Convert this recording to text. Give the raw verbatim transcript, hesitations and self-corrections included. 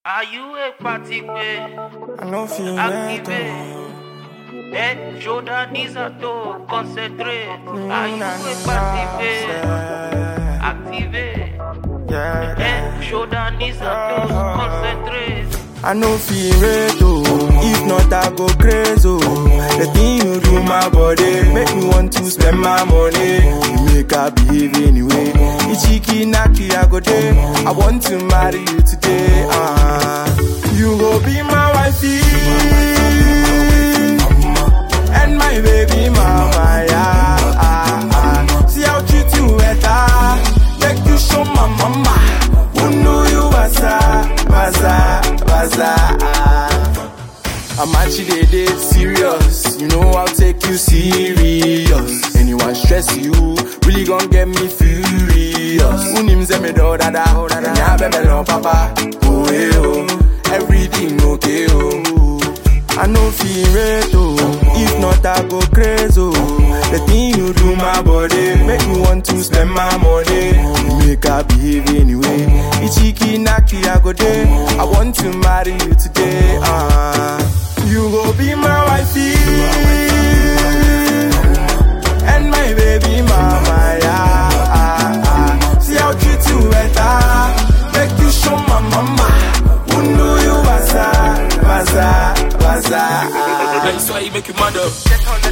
Are you a party way? I know feel Activate. Head, shoulder, knees are to concentrate. Are you a party way? Activate. yeah. Head, shoulder, knees are to concentrate. I know feel red oh. If not I go crazy oh. The thing you do my body make me want to spend my money. You make her behave anyway. Ichiki naki I go there. I want to marry you today. Ah, uh, you go be my wifey and my baby mama. Yeah, ah, ah. See how treat you better. Make you show my mama who know you baza, baza, baza. I'm actually dead serious. You know I'll take you serious. Anyone stress you, really gon' get me furious. Unim ze me do dada, nya bebe no papa. Oh hey oh, everything okay oh. I know feel red oh. If not I go crazy oh. The thing you do my body make me want to spend my money. You make her behave anyway. Ichiki naki I go there. I want to marry you today. Ah, uh, you go be my wifey and my baby mama. Yeah, ah, ah. See how treat you better. Make you show my mama who know you baza, baza, baza. That's why you make you mad up.